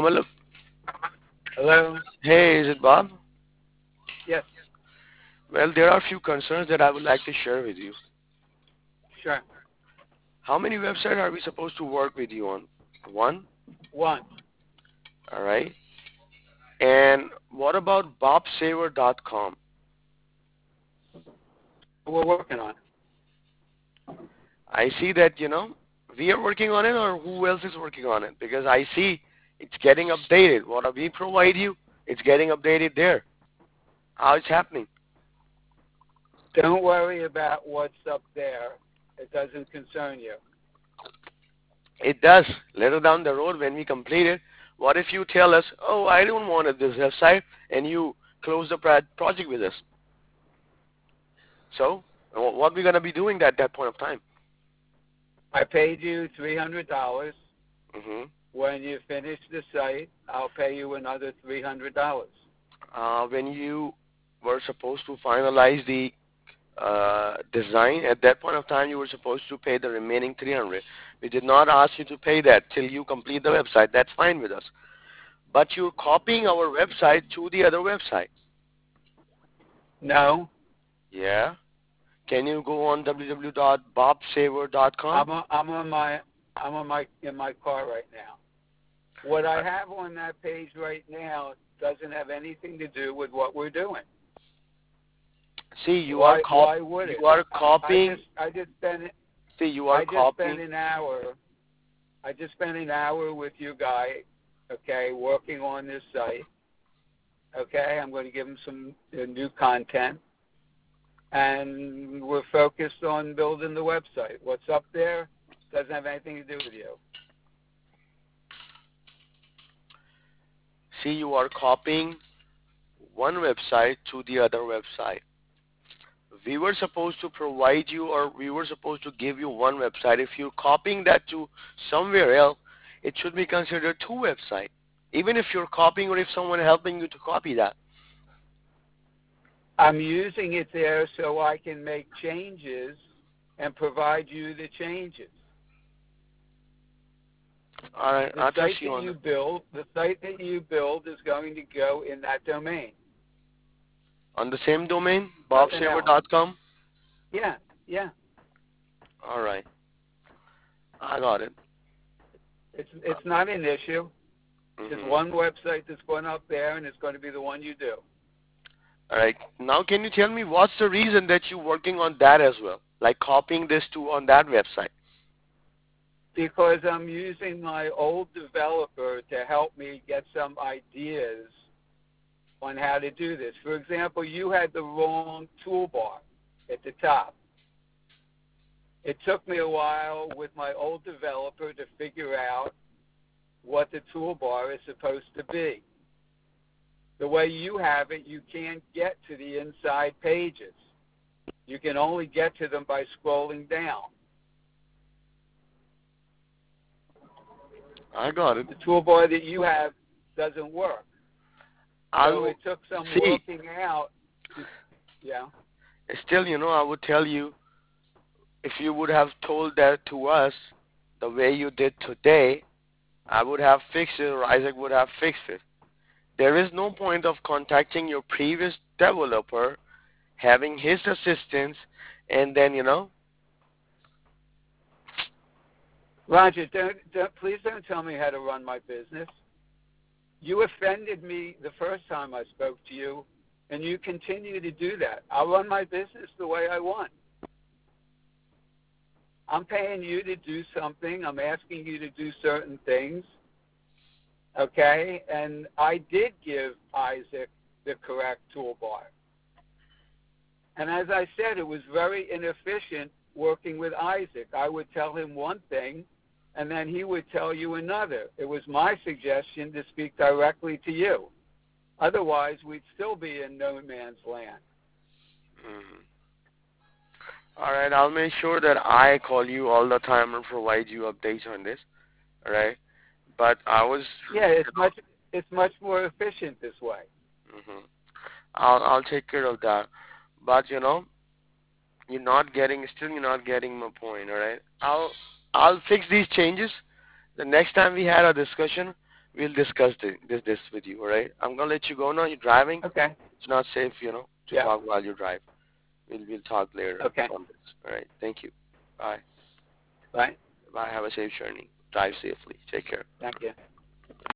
Hello. Hello? Hey, is it Bob? Yes, Well, there are a few concerns that I would like to share with you. sure. How many websites are we supposed to work with you on? One? One. All right. And what about bobsaver.com? We're working on it. I see that, we are working on it or who else is working on it? Because I see it's getting updated. What we provide you, it's getting updated there. How it's happening? Don't worry about what's up there. It doesn't concern you. It does. Later down the road when we complete it, what if you tell us, oh, I don't want this website, and you close the project with us? So, what we going to be doing at that point of time? I paid you $300. hmm When you finish the site, I'll pay you another $300. When you were supposed to finalize the design, at that point of time, you were supposed to pay the remaining 300. We did not ask you to pay that till you complete the website. That's fine with us. But you're copying our website to the other website. No, Yeah. Can you go on www.bobsaver.com? I'm in my car right now. What I have on that page right now doesn't have anything to do with what we're doing. See, Why would it? you are copying. I just spent See, you are copying. an hour. I just spent an hour with your guy, okay, working on this site. Okay, I'm going to give him some new content, and we're focused on building the website. What's up there doesn't have anything to do with you. See, you are copying one website to the other website. We were supposed to provide you, or we were supposed to give you one website. If you're copying that to somewhere else, it should be considered two websites. Even if you're copying or if someone helping you to copy that. I'm using it there so I can make changes and provide you the changes. All right, The I'll site trust you that on you that. build, is going to go in that domain. On the same domain, Nothing else. bobsaver.com. Yeah, yeah. All right, I got it. It's not an issue. There's hmm one website that's going up there, and it's going to be the one you do. All right. Now, can you tell me what's the reason that you're working on that as well? Like copying this to on that website. Because I'm using my old developer to help me get some ideas on how to do this. For example, you had the wrong toolbar at the top. It took me a while with my old developer to figure out what the toolbar is supposed to be. The way you have it, you can't get to the inside pages. You can only get to them by scrolling down. I got it. The toolbar that you have doesn't work. So I'll it took some see. working out. Yeah. Still, I would tell you if you would have told that to us the way you did today, I would have fixed it or Isaac would have fixed it. There is no point of contacting your previous developer, having his assistance, and then, Roger, please don't tell me how to run my business. You offended me the first time I spoke to you, and you continue to do that. I'll run my business the way I want. I'm paying you to do something. I'm asking you to do certain things. Okay? And I did give Isaac the correct toolbar. And as I said, it was very inefficient working with Isaac. I would tell him one thing, and then he would tell you another. It was my suggestion to speak directly to you. Otherwise, we'd still be in no man's land. Mhm. All right, I'll make sure that I call you all the time and provide you updates on this. All right, but I was, Yeah, it's much more efficient this way. hmm I'll take care of that. But you're not getting my point. All right, I'll fix these changes. The next time we had a discussion, we'll discuss this with you. All right. I'm gonna let you go now. You're driving. Okay. It's not safe, to Yeah. talk while you drive. We'll talk later Okay. on this. All right. Thank you. Bye. Bye. Bye. Have a safe journey. Drive safely. Take care. Thank you.